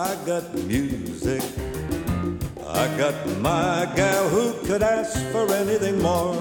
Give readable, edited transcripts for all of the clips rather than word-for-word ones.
I got music. I got my gal, who could ask for anything more?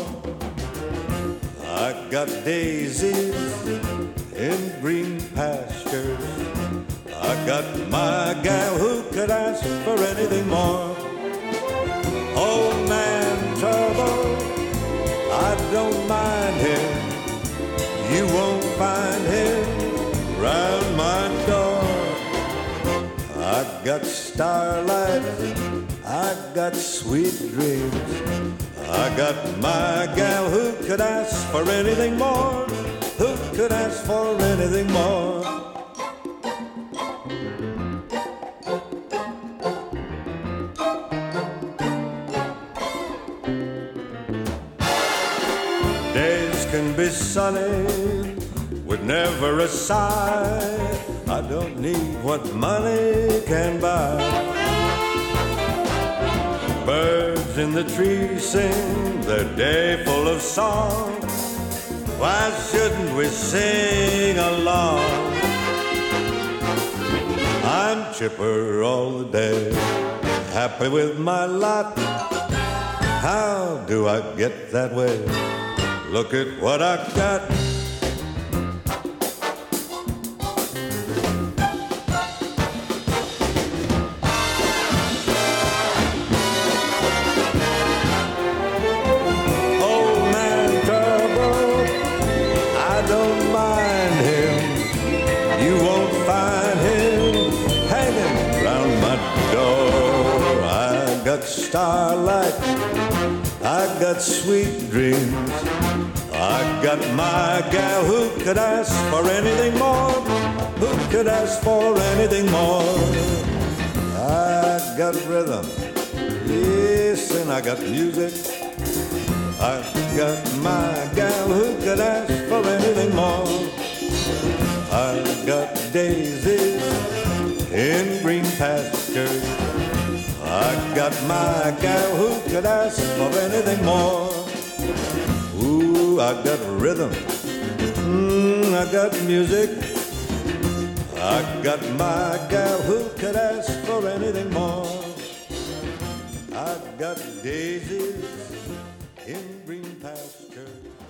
I got daisies in green pastures. I got my gal, who could ask for anything more? Old man trouble, I don't mind him. You won't find him round my door. I got starlight, I got sweet dreams. I got my gal, who could ask for anything more? Who could ask for anything more? Days can be sunny with never a sigh. I don't need what money can buy. Birds in the trees sing their day full of song. Why shouldn't we sing along? I'm chipper all the day, happy with my lot. How do I get that way? Look at what I got. Old man trouble, I don't mind him. You won't find him hanging round my door. I got starlight, I got sweet dreams. I got my gal, who could ask for anything more? Who could ask for anything more? I got rhythm, yes, and I got music. I got my gal, who could ask for anything more? I got daisies in green pastures. I got my gal, who could ask for anything more? Ooh, I got rhythm, I got music. I got my gal, who could ask for anything more? I got daisies in green pastures.